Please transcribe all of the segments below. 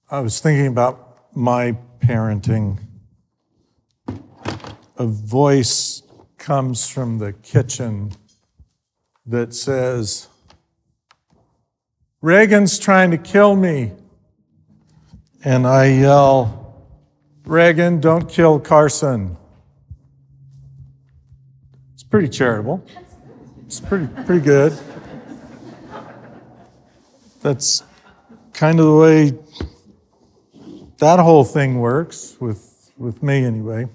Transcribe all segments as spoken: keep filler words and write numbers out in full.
I was thinking about my parenting. A voice comes from the kitchen that says, "Reagan's trying to kill me." And I yell, "Reagan, don't kill Carson." It's pretty charitable. It's pretty pretty good. That's kind of the way that whole thing works, with, with me anyway.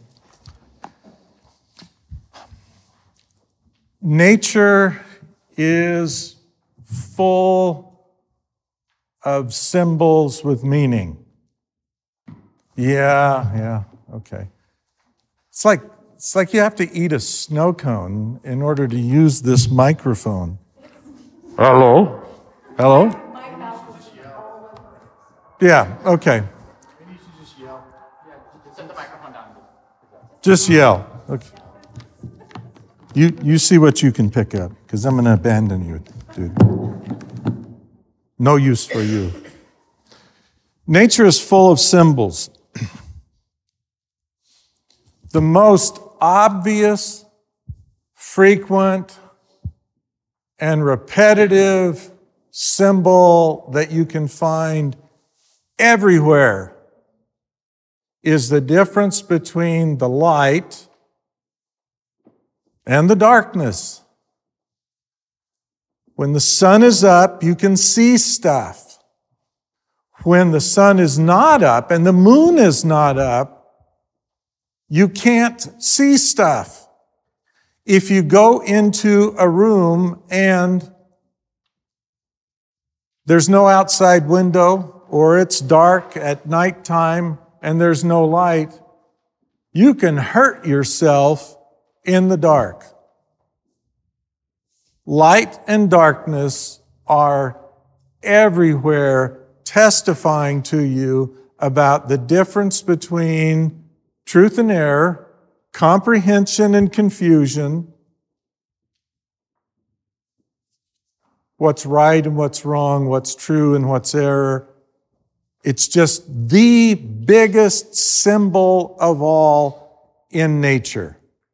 Nature is full of symbols with meaning. Yeah, yeah, okay. It's like it's like you have to eat a snow cone in order to use this microphone. Hello? Hello? Yeah, okay. Just yell. Okay. You you see what you can pick up, because I'm going to abandon you, dude. No use for you. Nature is full of symbols. The most obvious, frequent, and repetitive symbol that you can find everywhere is the difference between the light and the darkness. When the sun is up, you can see stuff. When the sun is not up and the moon is not up, you can't see stuff. If you go into a room and there's no outside window, or it's dark at nighttime and there's no light, you can hurt yourself in the dark. Light and darkness are everywhere, testifying to you about the difference between truth and error, comprehension and confusion, what's right and what's wrong, what's true and what's error. It's just the biggest symbol of all in nature.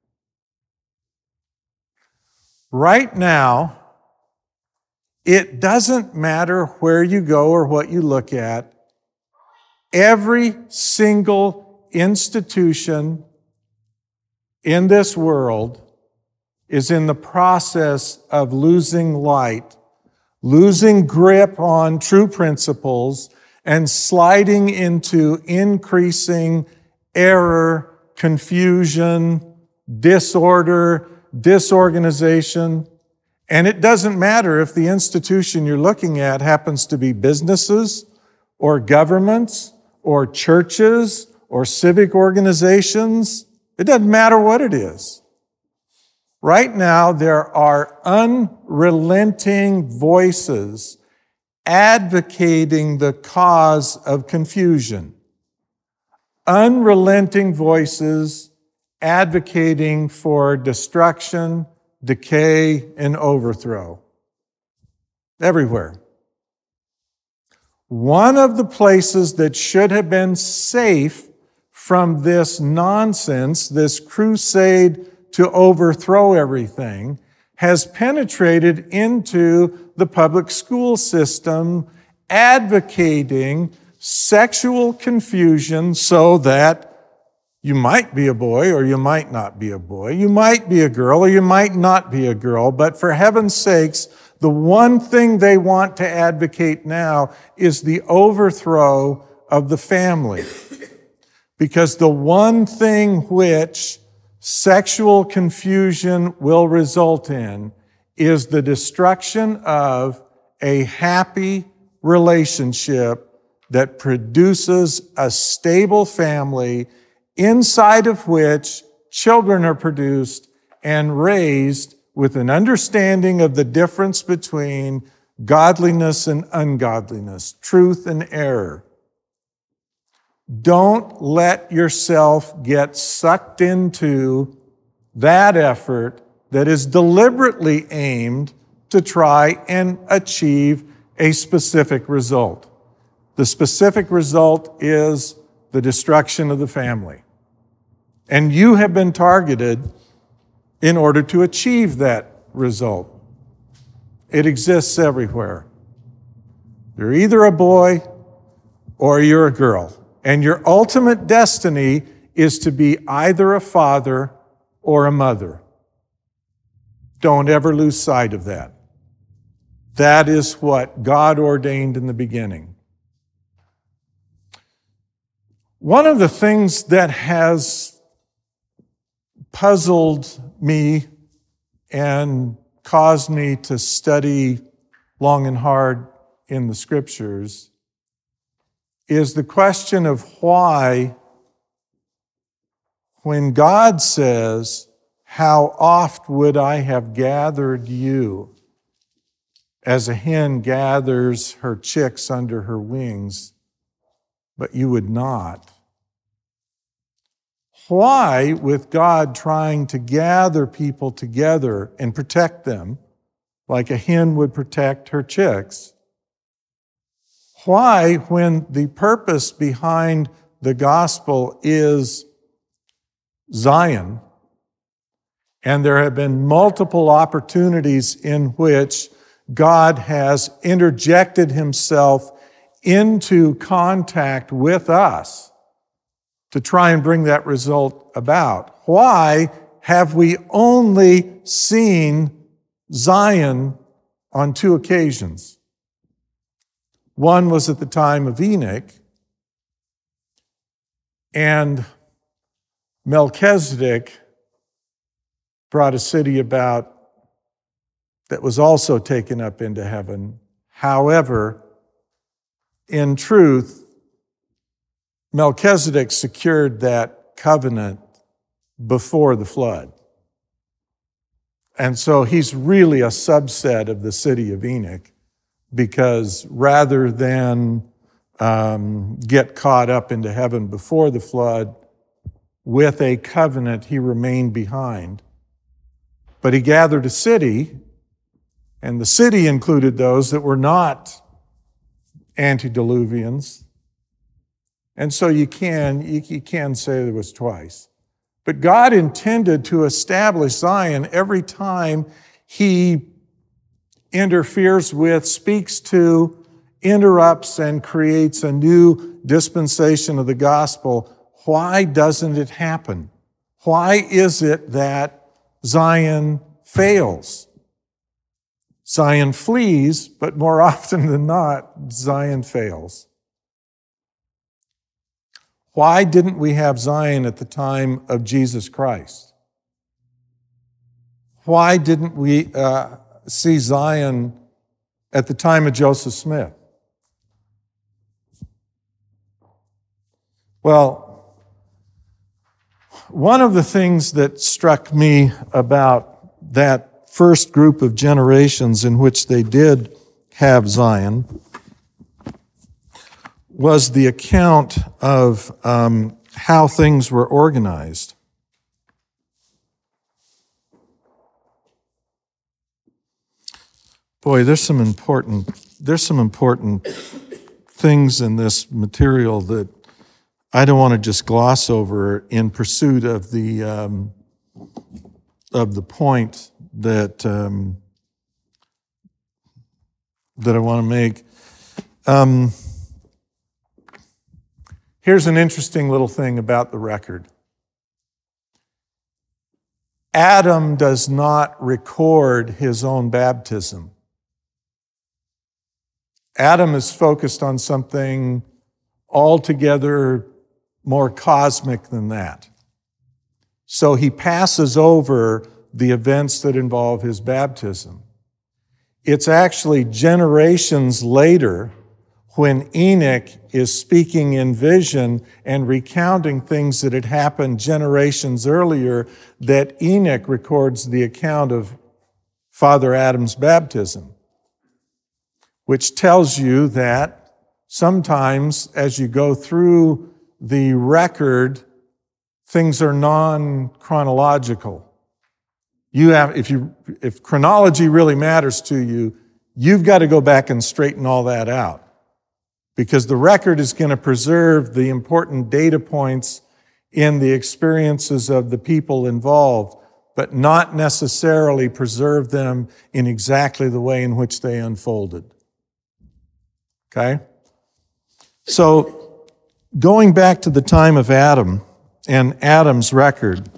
Right now, it doesn't matter where you go or what you look at. Every single institution in this world is in the process of losing light, losing grip on true principles, and sliding into increasing error, confusion, disorder, disorganization. And it doesn't matter if the institution you're looking at happens to be businesses or governments or churches or civic organizations. It doesn't matter what it is. Right now, there are unrelenting voices advocating the cause of confusion. Unrelenting voices advocating for destruction, decay, and overthrow. Everywhere. One of the places that should have been safe from this nonsense, this crusade to overthrow everything, has penetrated into the public school system, advocating sexual confusion so that you might be a boy or you might not be a boy. You might be a girl or you might not be a girl. But for heaven's sakes, the one thing they want to advocate now is the overthrow of the family. Because the one thing which sexual confusion will result in is the destruction of a happy relationship that produces a stable family inside of which children are produced and raised with an understanding of the difference between godliness and ungodliness, truth and error. Don't let yourself get sucked into that effort that is deliberately aimed to try and achieve a specific result. The specific result is the destruction of the family. And you have been targeted in order to achieve that result. It exists everywhere. You're either a boy or you're a girl. And your ultimate destiny is to be either a father or a mother. Don't ever lose sight of that. That is what God ordained in the beginning. One of the things that has puzzled me and caused me to study long and hard in the Scriptures is the question of why, when God says, "How oft would I have gathered you as a hen gathers her chicks under her wings, but you would not." Why, with God trying to gather people together and protect them, like a hen would protect her chicks, why, when the purpose behind the gospel is Zion, and there have been multiple opportunities in which God has interjected himself into contact with us to try and bring that result about, why have we only seen Zion on two occasions? One was at the time of Enoch, and Melchizedek brought a city about that was also taken up into heaven. However, in truth, Melchizedek secured that covenant before the flood. And so he's really a subset of the city of Enoch, because rather than um, get caught up into heaven before the flood with a covenant, he remained behind. But he gathered a city, and the city included those that were not antediluvians. And so you can, you, you can say there was twice. But God intended to establish Zion every time he interferes with, speaks to, interrupts, and creates a new dispensation of the gospel. Why doesn't it happen? Why is it that Zion fails? Zion flees, but more often than not, Zion fails. Why didn't we have Zion at the time of Jesus Christ? Why didn't we uh, see Zion at the time of Joseph Smith? Well, one of the things that struck me about that first group of generations in which they did have Zion was the account of um, how things were organized. Boy, there's some important there's some important things in this material that I don't want to just gloss over in pursuit of the um, of the point that um, that I want to make. Um, Here's an interesting little thing about the record. Adam does not record his own baptism. Adam is focused on something altogether more cosmic than that. So he passes over the events that involve his baptism. It's actually generations later, when Enoch is speaking in vision and recounting things that had happened generations earlier, that Enoch records the account of Father Adam's baptism, which tells you that sometimes as you go through the record, things are non-chronological. You have, if you, if chronology really matters to you, you've got to go back and straighten all that out. because the record is going to preserve the important data points in the experiences of the people involved, but not necessarily preserve them in exactly the way in which they unfolded. Okay? So, going back to the time of Adam and Adam's record,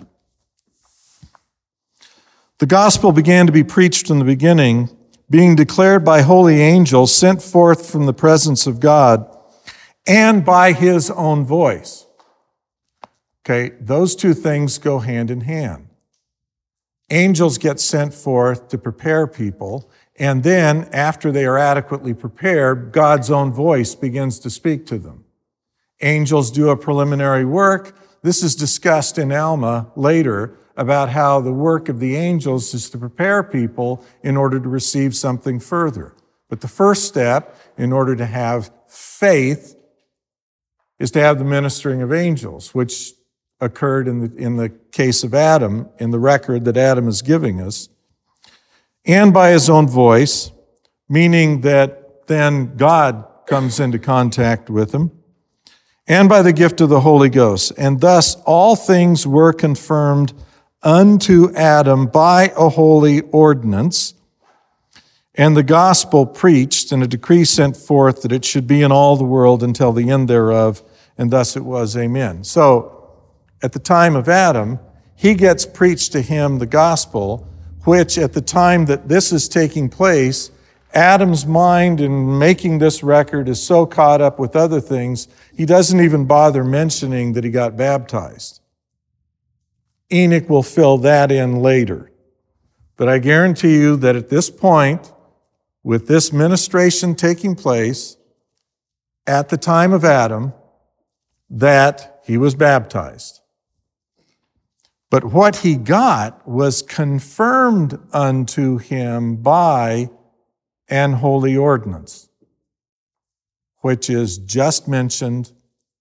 the gospel began to be preached in the beginning, being declared by holy angels sent forth from the presence of God and by his own voice. Okay, those two things go hand in hand. Angels get sent forth to prepare people, and then after they are adequately prepared, God's own voice begins to speak to them. Angels do a preliminary work. This is discussed in Alma later about how the work of the angels is to prepare people in order to receive something further. But the first step, in order to have faith, is to have the ministering of angels, which occurred in the, in the case of Adam, in the record that Adam is giving us, and by his own voice, meaning that then God comes into contact with him, and by the gift of the Holy Ghost. And thus all things were confirmed unto Adam by a holy ordinance, and the gospel preached, and a decree sent forth that it should be in all the world until the end thereof, and thus it was. Amen. So, at the time of Adam, he gets preached to him the gospel, which at the time that this is taking place, Adam's mind in making this record is so caught up with other things, he doesn't even bother mentioning that he got baptized. Enoch will fill that in later. But I guarantee you that at this point, with this ministration taking place, at the time of Adam, that he was baptized. But what he got was confirmed unto him by an holy ordinance, which is just mentioned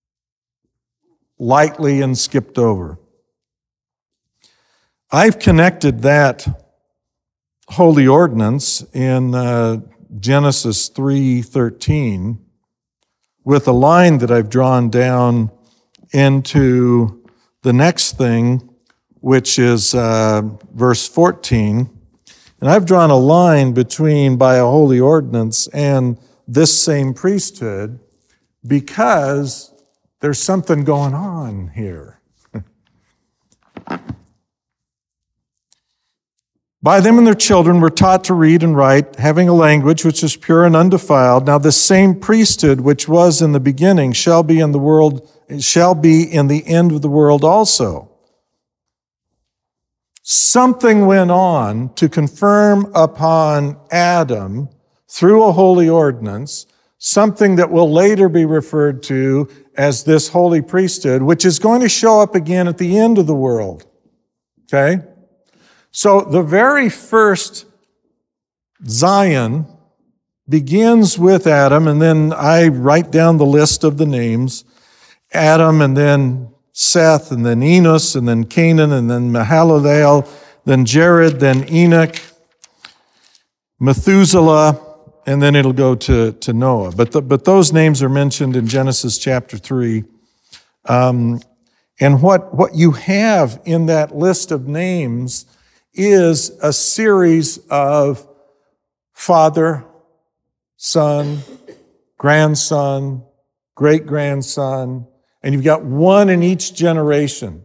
lightly and skipped over. I've connected that holy ordinance in uh, Genesis three thirteen with a line that I've drawn down into the next thing, which is uh, verse fourteen. And I've drawn a line between by a holy ordinance and this same priesthood because there's something going on here. By them and their children were taught to read and write, having a language which is pure and undefiled. Now this same priesthood which was in the beginning shall be in the world, shall be in the end of the world also. Something went on to confirm upon Adam through a holy ordinance, something that will later be referred to as this holy priesthood, which is going to show up again at the end of the world. Okay? So the very first Zion begins with Adam, and then I write down the list of the names. Adam, and then Seth, and then Enos, and then Canaan, and then Mahalalel, then Jared, then Enoch, Methuselah, and then it'll go to, to Noah. But the, but those names are mentioned in Genesis chapter three. Um, and what, what you have in that list of names is a series of father, son, grandson, great-grandson, and you've got one in each generation.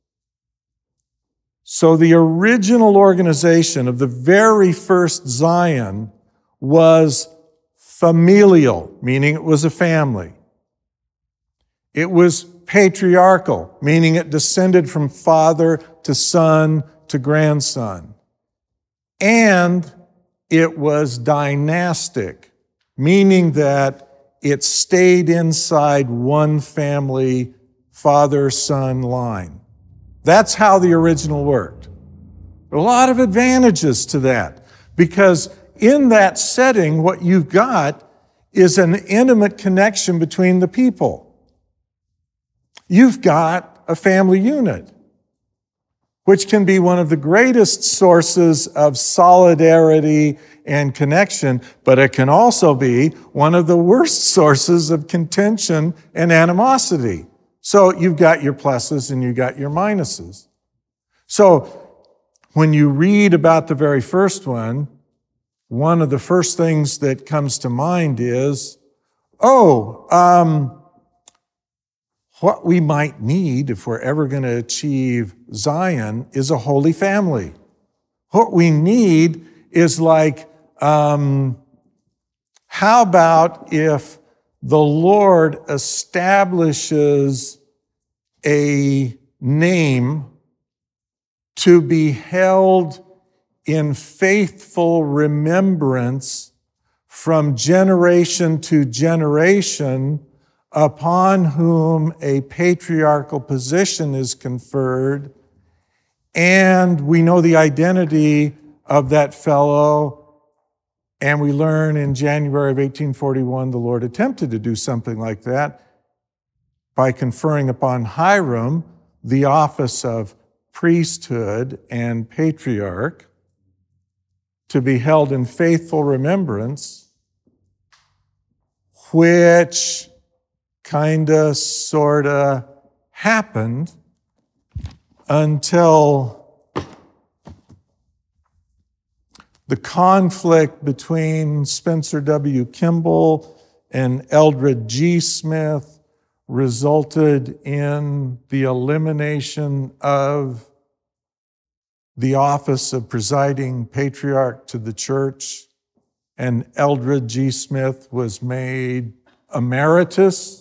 So the original organization of the very first Zion was familial, meaning it was a family. It was patriarchal, meaning it descended from father to son to grandson. And it was dynastic, meaning that it stayed inside one family, father-son line. That's how the original worked. A lot of advantages to that, because in that setting, what you've got is an intimate connection between the people. You've got a family unit. which can be one of the greatest sources of solidarity and connection, but it can also be one of the worst sources of contention and animosity. So you've got your pluses and you've got your minuses. So when you read about the very first one, one of the first things that comes to mind is, oh, um, what we might need if we're ever going to achieve Zion is a holy family. What we need is like, um, how about if the Lord establishes a name to be held in faithful remembrance from generation to generation, upon whom a patriarchal position is conferred, and we know the identity of that fellow, and we learn in January of eighteen forty-one the Lord attempted to do something like that by conferring upon Hiram the office of priesthood and patriarch to be held in faithful remembrance, which kind of, sort of happened until the conflict between Spencer W. Kimball and Eldred G. Smith resulted in the elimination of the office of presiding patriarch to the church, and Eldred G. Smith was made emeritus.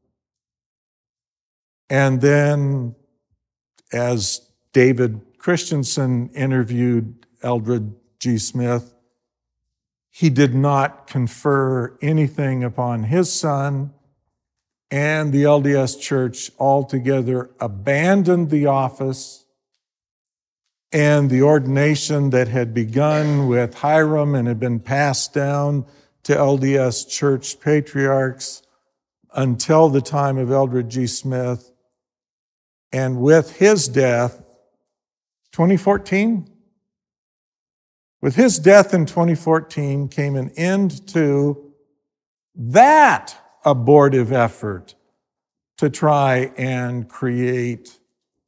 And then, as David Christensen interviewed Eldred G. Smith, he did not confer anything upon his son, and the L D S Church altogether abandoned the office, and the ordination that had begun with Hiram and had been passed down to L D S Church patriarchs until the time of Eldred G. Smith. And with his death, twenty fourteen, with his death in twenty fourteen came an end to that abortive effort to try and create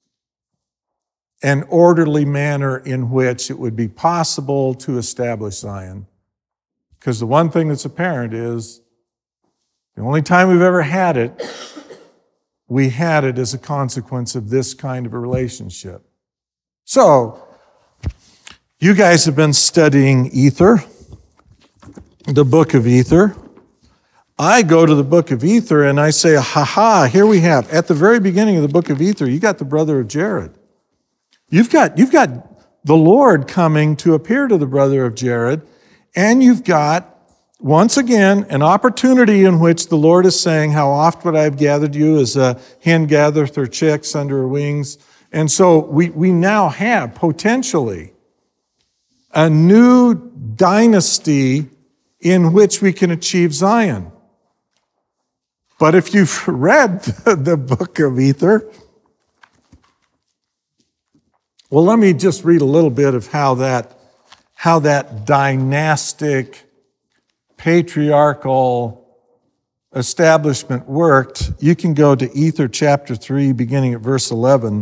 an orderly manner in which it would be possible to establish Zion. Because the one thing that's apparent is the only time we've ever had it, we had it as a consequence of this kind of a relationship. So, you guys have been studying Ether, the book of Ether. I go to the book of Ether and I say, ha ha, here we have, at the very beginning of the book of Ether, you got the brother of Jared. You've got, you've got the Lord coming to appear to the brother of Jared, and you've got, once again, an opportunity in which the Lord is saying, how oft would I have gathered you as a hen gathereth her chicks under her wings. And so we, we now have, potentially, a new dynasty in which we can achieve Zion. But if you've read the book of Ether, well, let me just read a little bit of how that, how that dynastic, patriarchal establishment worked. You can go to Ether chapter three, beginning at verse eleven.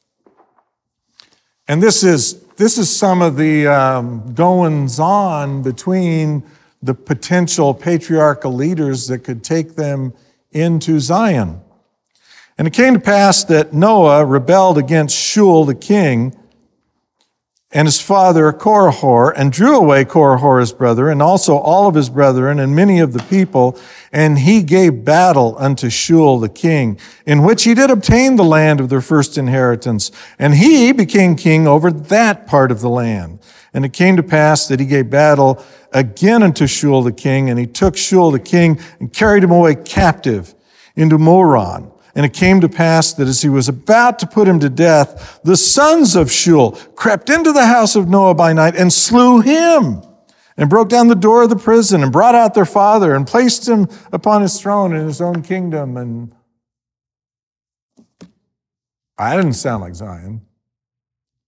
And this is, this is some of the um, goings-on between the potential patriarchal leaders that could take them into Zion. And it came to pass that Noah rebelled against Shul the king and his father Korihor, and drew away Korihor his brother, and also all of his brethren, and many of the people, and he gave battle unto Shul the king, in which he did obtain the land of their first inheritance, and he became king over that part of the land. And it came to pass that he gave battle again unto Shul the king, and he took Shul the king and carried him away captive into Moron. And it came to pass that as he was about to put him to death, the sons of Shul crept into the house of Noah by night and slew him, and broke down the door of the prison, and brought out their father, and placed him upon his throne in his own kingdom. And I didn't sound like Zion.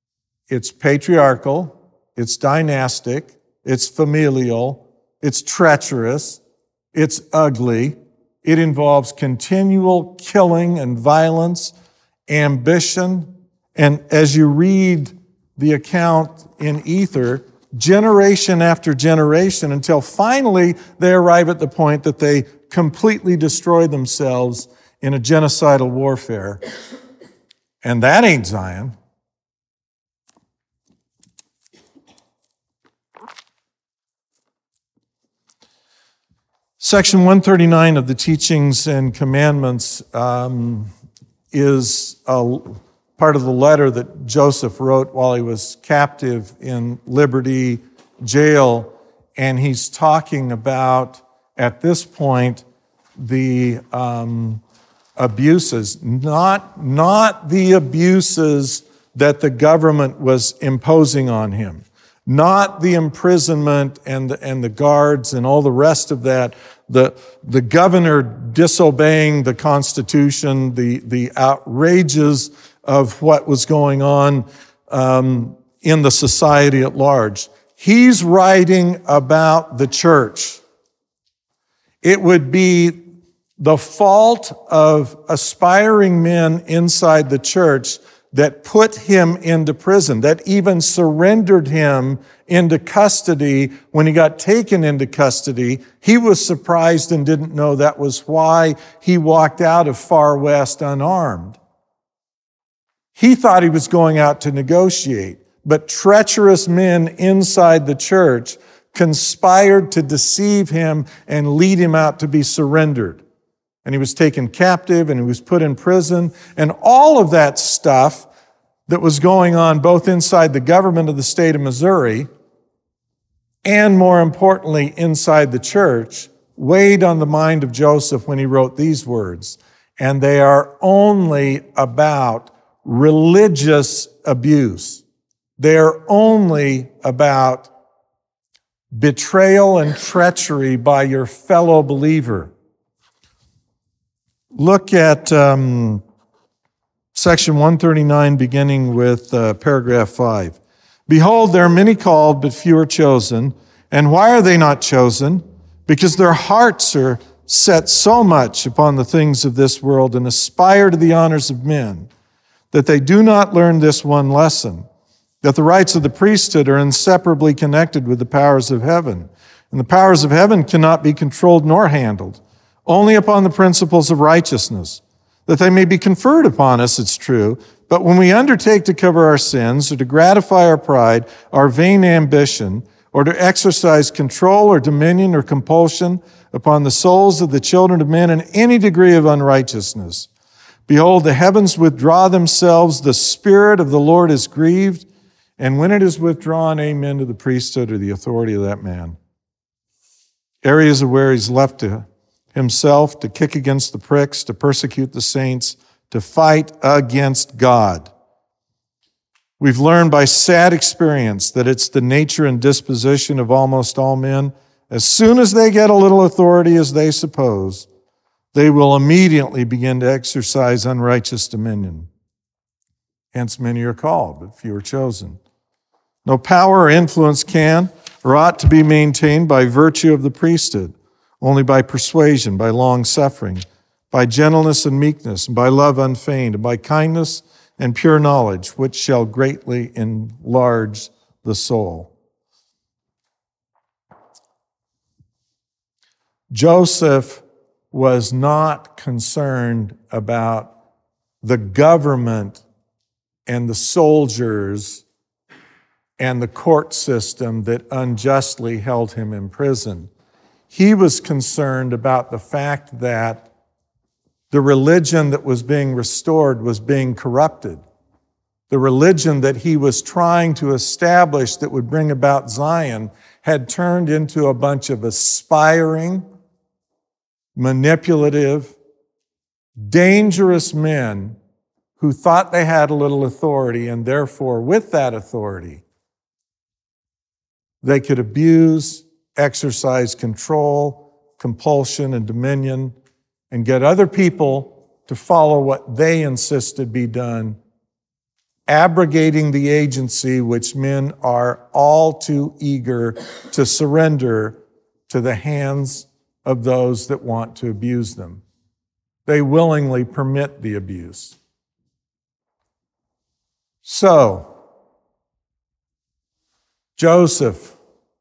It's patriarchal, it's dynastic, it's familial, it's treacherous, it's ugly. It involves continual killing and violence, ambition, and as you read the account in Ether, generation after generation, until finally they arrive at the point that they completely destroy themselves in a genocidal warfare. And that ain't Zion. Section one thirty-nine of the Teachings and Commandments um, is a part of the letter that Joseph wrote while he was captive in Liberty Jail, and he's talking about, at this point, the um, abuses, not, not the abuses that the government was imposing on him, not the imprisonment and the, and the guards and all the rest of that, the, the governor disobeying the Constitution, the, the outrages of what was going on um, in the society at large. He's writing about the church. It would be the fault of aspiring men inside the church that put him into prison, that even surrendered him into custody. When he got taken into custody, he was surprised and didn't know that was why he walked out of Far West unarmed. He thought he was going out to negotiate, but treacherous men inside the church conspired to deceive him and lead him out to be surrendered. And he was taken captive and he was put in prison. And all of that stuff that was going on both inside the government of the state of Missouri and, more importantly, inside the church weighed on the mind of Joseph when he wrote these words. And they are only about religious abuse. They are only about betrayal and treachery by your fellow believer. Look at um, section one thirty-nine, beginning with uh, paragraph five. Behold, there are many called, but few are chosen. And why are they not chosen? Because their hearts are set so much upon the things of this world and aspire to the honors of men, that they do not learn this one lesson, that the rights of the priesthood are inseparably connected with the powers of heaven. And the powers of heaven cannot be controlled nor handled, only upon the principles of righteousness, that they may be conferred upon us, it's true, but when we undertake to cover our sins, or to gratify our pride, our vain ambition, or to exercise control or dominion or compulsion upon the souls of the children of men in any degree of unrighteousness, behold, the heavens withdraw themselves, the Spirit of the Lord is grieved, and when it is withdrawn, amen to the priesthood or the authority of that man. Areas of where he's left to himself, to kick against the pricks, to persecute the saints, to fight against God. We've learned by sad experience that it's the nature and disposition of almost all men. As soon as they get a little authority as they suppose, they will immediately begin to exercise unrighteous dominion. Hence many are called, but few are chosen. No power or influence can or ought to be maintained by virtue of the priesthood, only by persuasion, by long suffering, by gentleness and meekness, and by love unfeigned, and by kindness and pure knowledge, which shall greatly enlarge the soul. Joseph was not concerned about the government and the soldiers and the court system that unjustly held him in prison. He was concerned about the fact that the religion that was being restored was being corrupted. The religion that he was trying to establish that would bring about Zion had turned into a bunch of aspiring, manipulative, dangerous men who thought they had a little authority, and therefore, with that authority, they could abuse, exercise control, compulsion, and dominion, and get other people to follow what they insisted be done abrogating the agency which men are all too eager to surrender to the hands of those that want to abuse them. They willingly permit the abuse. So, Joseph,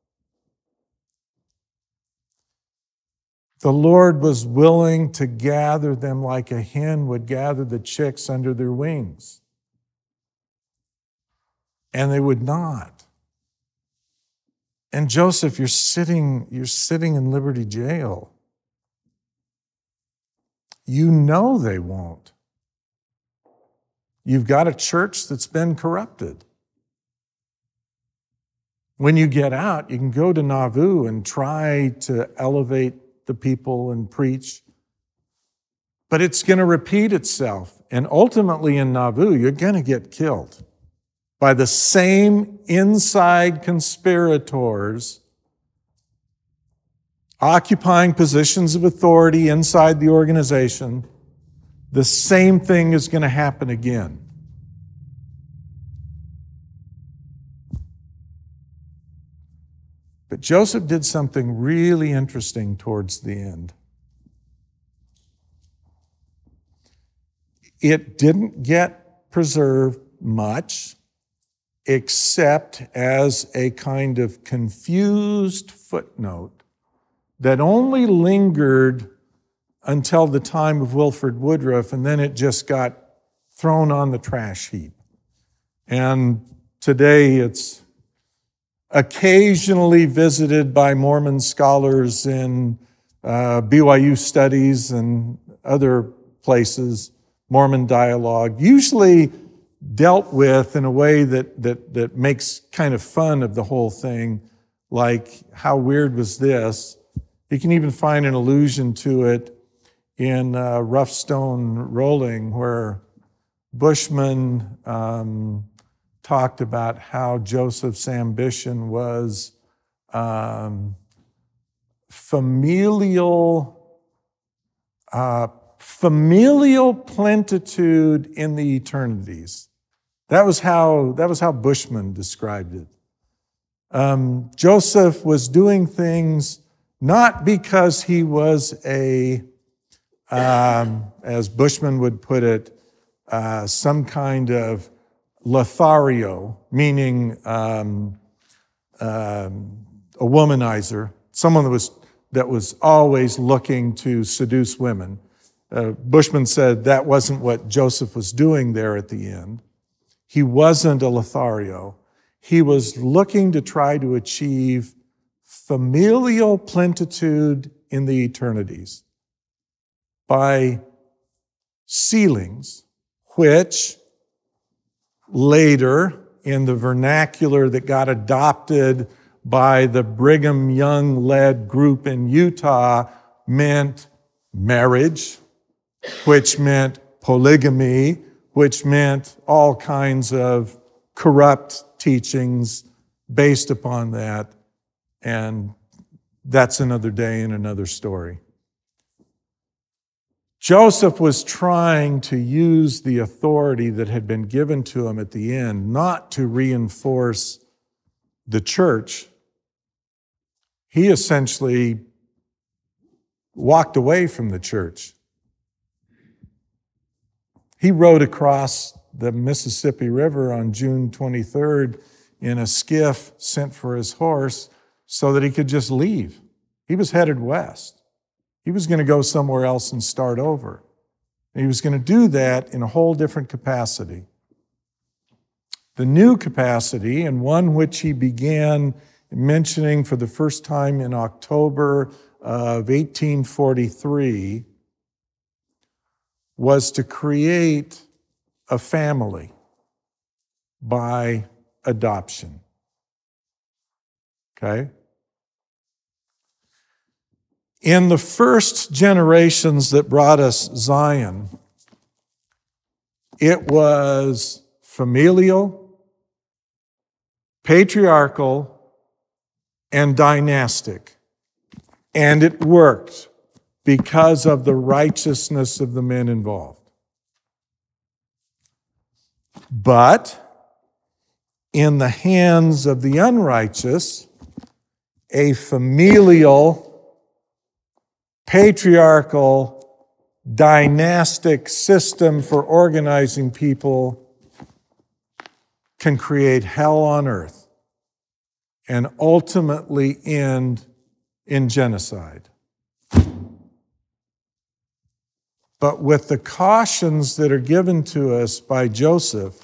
the Lord was willing to gather them like a hen would gather the chicks under their wings. And they would not. And Joseph, you're sitting, you're sitting in Liberty Jail. You know they won't. You've got a church that's been corrupted. When you get out, you can go to Nauvoo and try to elevate the people and preach. But it's going to repeat itself. And ultimately in Nauvoo, you're going to get killed by the same inside conspirators occupying positions of authority inside the organization. The same thing is going to happen again. But Joseph did something really interesting towards the end. It didn't get preserved much, except as a kind of confused footnote that only lingered until the time of Wilford Woodruff, and then it just got thrown on the trash heap. And today it's occasionally visited by Mormon scholars in uh, B Y U studies and other places, Mormon dialogue, usually dealt with in a way that, that, that makes kind of fun of the whole thing, like how weird was this? You can even find an allusion to it in uh, Rough Stone Rolling, where Bushman um, talked about how Joseph's ambition was um, familial, uh, familial plentitude in the eternities. That was how, that was how Bushman described it. Um, Joseph was doing things not because he was a, um, as Bushman would put it, uh, some kind of Lothario, meaning um, um, a womanizer, someone that was, that was always looking to seduce women. Uh, Bushman said that wasn't what Joseph was doing there at the end. He wasn't a Lothario. He was looking to try to achieve familial plentitude in the eternities by sealings, which later, in the vernacular that got adopted by the Brigham Young-led group in Utah, meant marriage, which meant polygamy, which meant all kinds of corrupt teachings based upon that. And that's another day and another story. Joseph was trying to use the authority that had been given to him at the end, not to reinforce the church. He essentially walked away from the church. He rode across the Mississippi River on June twenty-third in a skiff sent for his horse so that he could just leave. He was headed west. He was going to go somewhere else and start over. And he was going to do that in a whole different capacity. The new capacity, and one which he began mentioning for the first time in October of eighteen forty-three, was to create a family by adoption. Okay? In the first generations that brought us Zion, it was familial, patriarchal, and dynastic. And it worked because of the righteousness of the men involved. But in the hands of the unrighteous, a familial, patriarchal, dynastic system for organizing people can create hell on earth and ultimately end in genocide. But with the cautions that are given to us by Joseph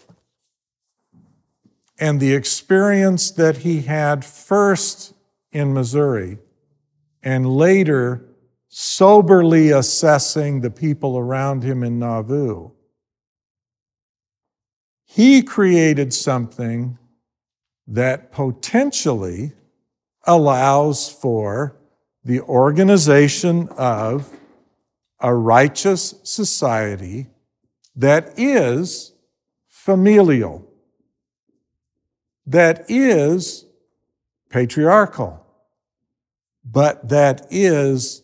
and the experience that he had first in Missouri and later soberly assessing the people around him in Nauvoo, he created something that potentially allows for the organization of a righteous society that is familial, that is patriarchal, but that is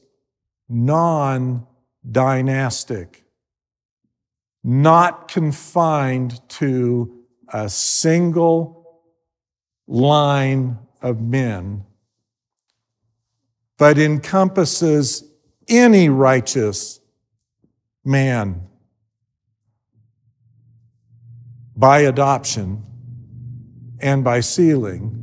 non-dynastic, not confined to a single line of men, but encompasses any righteous man by adoption and by sealing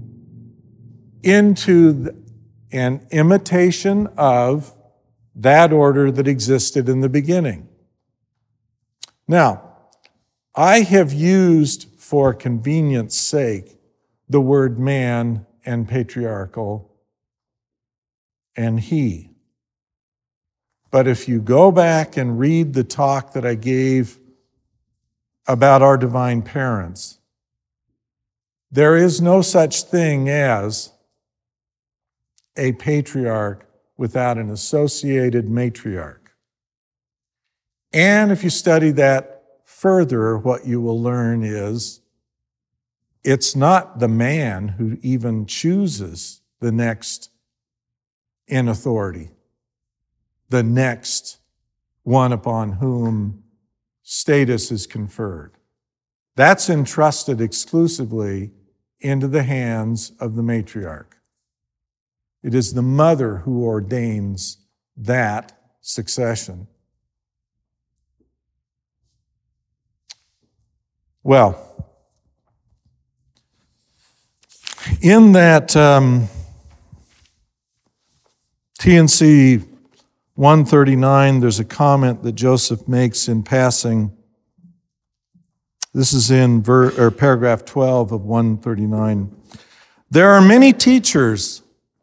into an imitation of that order that existed in the beginning. Now, I have used, for convenience sake, the word man and patriarchal and he. But if you go back and read the talk that I gave about our divine parents, there is no such thing as a patriarch without an associated matriarch. And if you study that further, what you will learn is it's not the man who even chooses the next in authority, the next one upon whom status is conferred. That's entrusted exclusively into the hands of the matriarch. It is the mother who ordains that succession. Well, in that um, T N C one thirty-nine, there's a comment that Joseph makes in passing. This is in ver- or paragraph twelve of one thirty-nine. There are many teachers,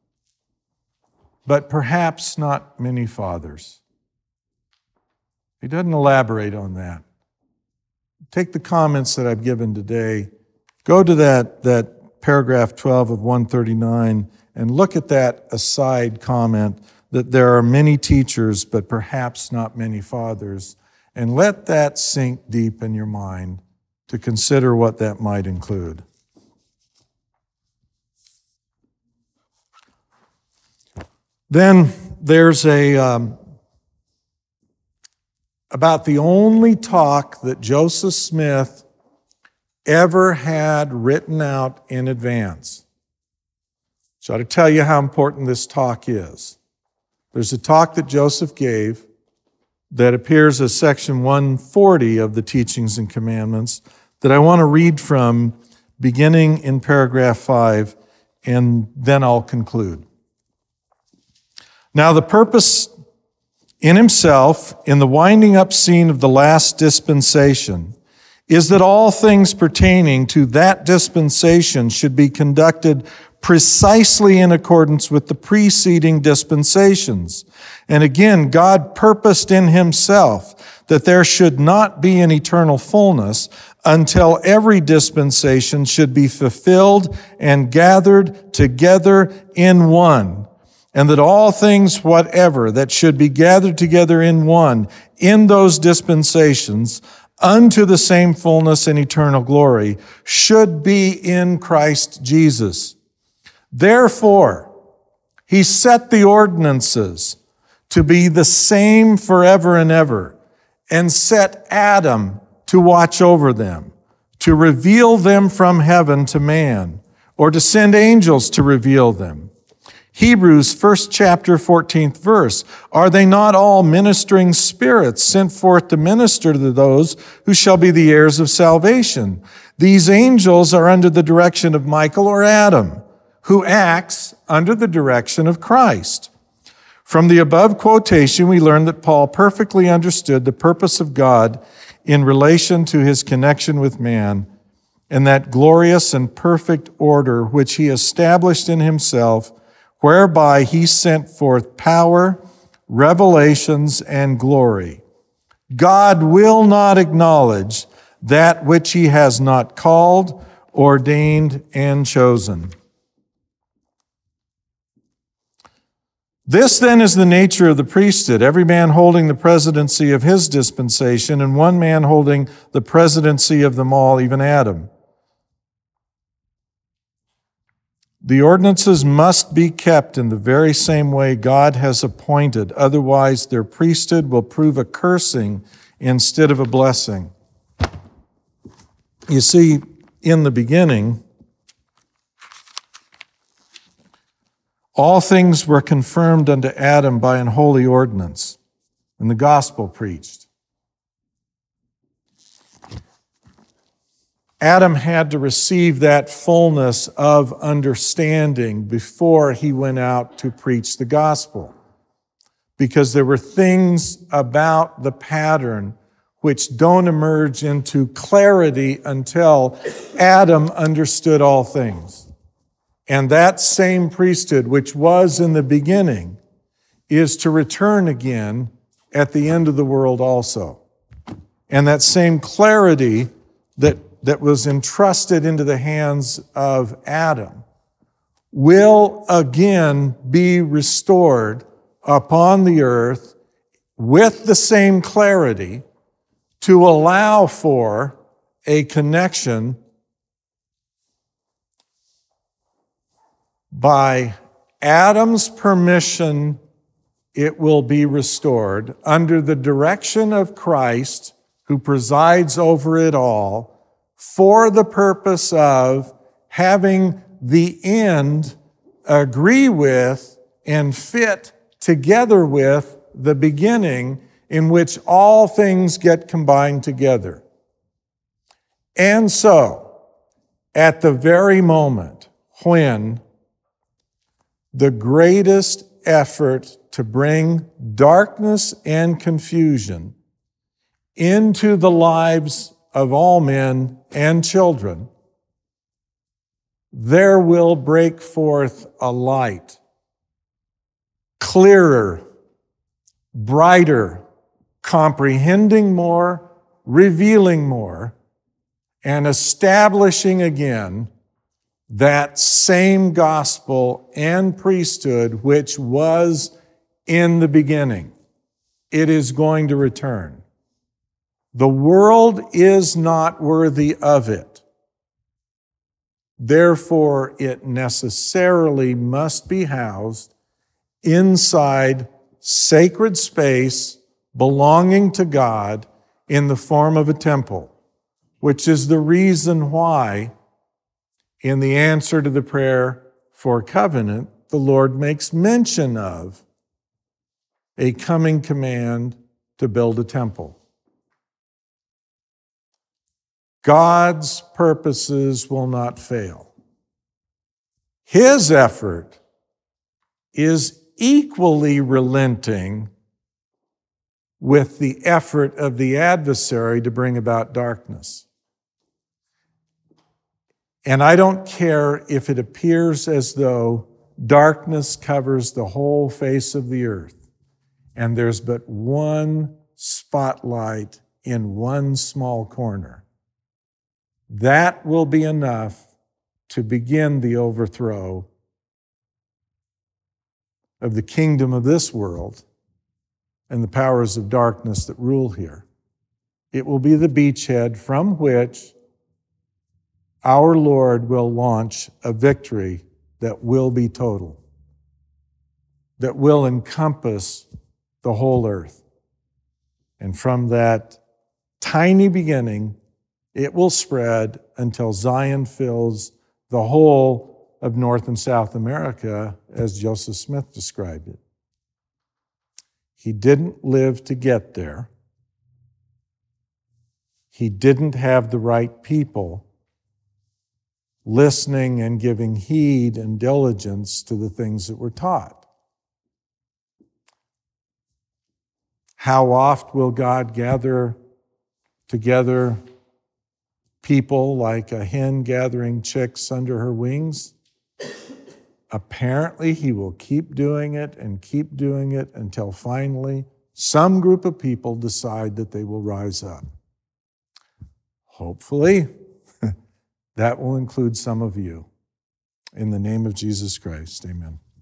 but perhaps not many fathers. He doesn't elaborate on that. Take the comments that I've given today, go to that, that paragraph twelve of one thirty-nine, and look at that aside comment that there are many teachers, but perhaps not many fathers, and let that sink deep in your mind to consider what that might include. Then there's a um, about the only talk that Joseph Smith ever had written out in advance. So I ought to tell you how important this talk is. There's a talk that Joseph gave that appears as section one forty of the Teachings and Commandments that I want to read from beginning in paragraph five, and then I'll conclude. Now the purpose in himself, in the winding up scene of the last dispensation, is that all things pertaining to that dispensation should be conducted precisely in accordance with the preceding dispensations. And again, God purposed in himself that there should not be an eternal fullness until every dispensation should be fulfilled and gathered together in one. And that all things whatever that should be gathered together in one, in those dispensations, unto the same fullness and eternal glory, should be in Christ Jesus. Therefore, he set the ordinances to be the same forever and ever, and set Adam to watch over them, to reveal them from heaven to man, or to send angels to reveal them. Hebrews, first chapter, fourteenth verse. Are they not all ministering spirits sent forth to minister to those who shall be the heirs of salvation? These angels are under the direction of Michael or Adam, who acts under the direction of Christ. From the above quotation, we learn that Paul perfectly understood the purpose of God in relation to his connection with man, and that glorious and perfect order which he established in himself, whereby he sent forth power, revelations, and glory. God will not acknowledge that which he has not called, ordained, and chosen. This then is the nature of the priesthood, every man holding the presidency of his dispensation, and one man holding the presidency of them all, even Adam. The ordinances must be kept in the very same way God has appointed, otherwise their priesthood will prove a cursing instead of a blessing. You see, in the beginning, all things were confirmed unto Adam by an holy ordinance, and the gospel preached. Adam had to receive that fullness of understanding before he went out to preach the gospel, because there were things about the pattern which don't emerge into clarity until Adam understood all things. And that same priesthood, which was in the beginning, is to return again at the end of the world also. And that same clarity that, that was entrusted into the hands of Adam will again be restored upon the earth with the same clarity to allow for a connection by Adam's permission. It will be restored under the direction of Christ, who presides over it all, for the purpose of having the end agree with and fit together with the beginning, in which all things get combined together. And so, at the very moment when the greatest effort to bring darkness and confusion into the lives of all men and children, there will break forth a light, clearer, brighter, comprehending more, revealing more, and establishing again that same gospel and priesthood which was in the beginning. It is going to return. The world is not worthy of it. Therefore, it necessarily must be housed inside sacred space belonging to God in the form of a temple, which is the reason why, in the answer to the prayer for covenant, the Lord makes mention of a coming command to build a temple. God's purposes will not fail. His effort is equally relenting with the effort of the adversary to bring about darkness. And I don't care if it appears as though darkness covers the whole face of the earth, and there's but one spotlight in one small corner. That will be enough to begin the overthrow of the kingdom of this world and the powers of darkness that rule here. It will be the beachhead from which our Lord will launch a victory that will be total, that will encompass the whole earth. And from that tiny beginning, It will spread until Zion fills the whole of North and South America, as Joseph Smith described it. He didn't live to get there. He didn't have the right people listening and giving heed and diligence to the things that were taught. How oft will God gather together people like a hen gathering chicks under her wings? Apparently, he will keep doing it and keep doing it until finally some group of people decide that they will rise up. Hopefully, that will include some of you. In the name of Jesus Christ, amen.